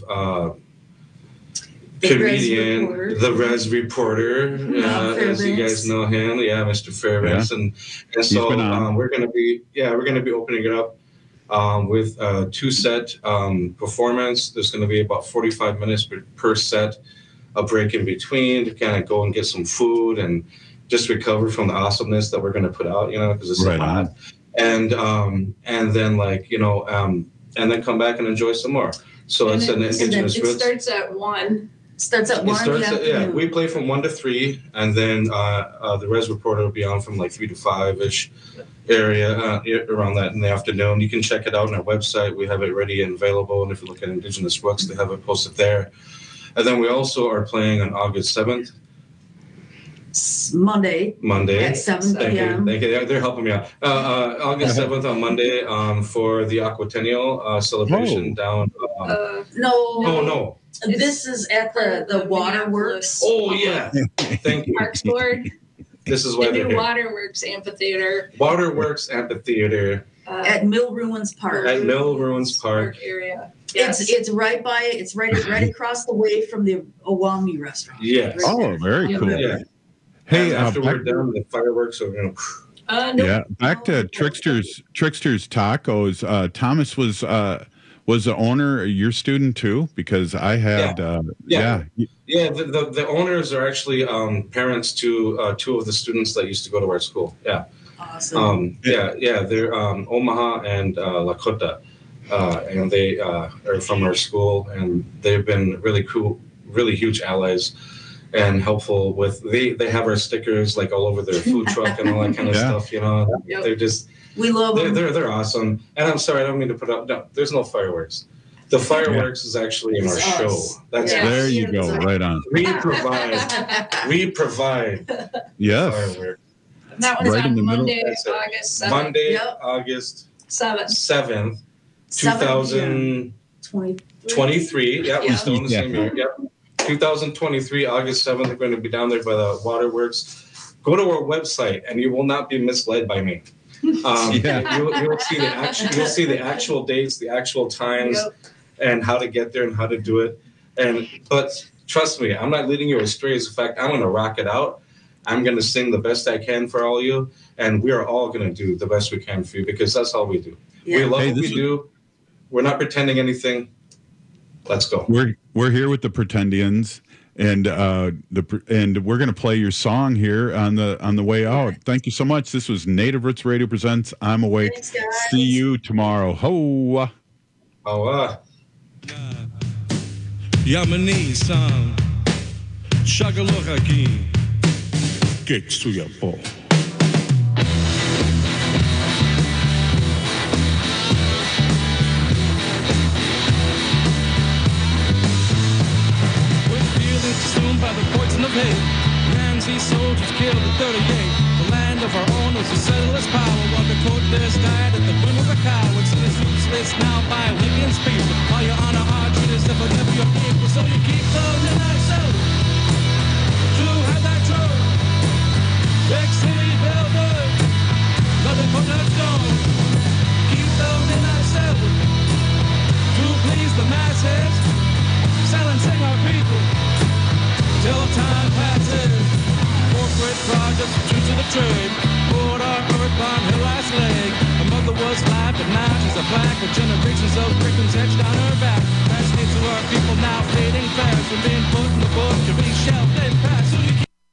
comedian, the Rez Reporter, as you guys know him, Mr. Fairbanks, and so we're going to be opening it up with a 2-set performance. There's going to be about 45 minutes per set, a break in between to kind of go and get some food and just recover from the awesomeness that we're going to put out, because it's so hot, and then and then come back and enjoy some more. So it's an indigenous roots. It starts at 1. We play from 1 to 3, and then the Rez Reporter will be on from 3 to 5-ish area around that in the afternoon. You can check it out on our website. We have it ready and available, and if you look at Indigenous Roots, they have it posted there. And then we also are playing on August 7th. Monday at 7 p.m. Thank you. They're helping me out. August 7th on Monday for the Aquatennial celebration down. No. This is at the Waterworks. Oh, yeah. Thank you. Parks Board. This is why the they're new here. Waterworks Amphitheater. Waterworks Amphitheater. At Mill Ruins Park. At Mill Ruins Park. Area. Yes. It's right by. It's right across the way from the Owami restaurant. Yes. Right very cool. Yeah. Hey, after we're done, the fireworks are going to. Yeah, back to Trickster's Tacos. Thomas was the owner, your student too, because I had the owners are actually parents to 2 of the students that used to go to our school. Yeah. Awesome. They're Omaha and Lakota, and they are from our school, and they've been really cool, really huge allies. And helpful with they have our stickers all over their food truck and all that kind of stuff. They're just we love them. They're awesome. And I'm sorry, I don't mean to put up. No, there's no fireworks. The fireworks is actually in our show. That's there you go, right on. We provide. Yes. Fireworks. That one's Right in on the middle. Monday, August 7th. Monday, August 7th, 2023. Yeah, we're still in the same year. Yep. 2023, August 7th, we're going to be down there by the Waterworks. Go to our website, and you will not be misled by me. You'll see the actual dates, the actual times, and how to get there and how to do it. But trust me, I'm not leading you astray. As a fact, I'm going to rock it out. I'm going to sing the best I can for all of you, and we are all going to do the best we can for you because that's all we do. We love what we do. We're not pretending anything. Let's go. We're here with the Pretendians, and we're going to play your song here on the way out. Thank you so much. This was Native Roots Radio presents I'm Awake. Thanks, guys. See you tomorrow. Ho. Yamani song. Shagalogaki. Keksuyapo. By the poison of hate, Ramsey soldiers killed in 38. The land of our own was a settler's power. While the Cortez died at the whim of a coward. So it's useless now by Wiggins people. All your honor are treated as if it never your people. So you keep those in that cell to have that truth. Big city builder, nothing from that stone. Keep those in that cell to please the masses, silencing our people. Till time passes, corporate projects true to the trade. Poured our earth on her last leg. Her mother was live, but now she's a black with generations of victims etched on her back. Tragedy to our people now fading fast. From being put in the book to be shelved and passed. So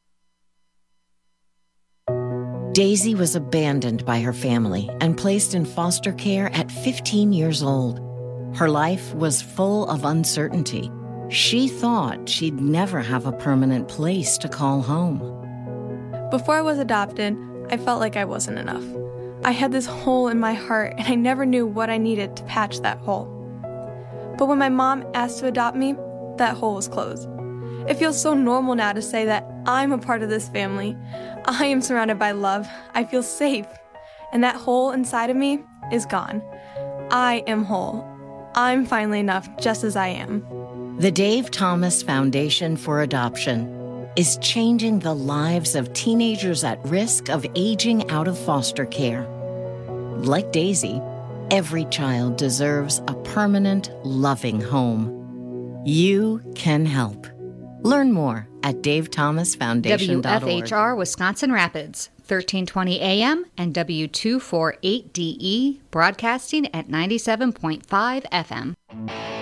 Daisy was abandoned by her family and placed in foster care at 15 years old. Her life was full of uncertainty. She thought she'd never have a permanent place to call home. Before I was adopted, I felt like I wasn't enough. I had this hole in my heart, and I never knew what I needed to patch that hole. But when my mom asked to adopt me, that hole was closed. It feels so normal now to say that I'm a part of this family. I am surrounded by love. I feel safe. And that hole inside of me is gone. I am whole. I'm finally enough just as I am. The Dave Thomas Foundation for Adoption. is changing the lives of teenagers at risk of aging out of foster care. Like Daisy, every child deserves a permanent, loving home. You can help. Learn more at davethomasfoundation.org. WFHR Wisconsin Rapids, 1320 AM and W248DE, broadcasting at 97.5 FM.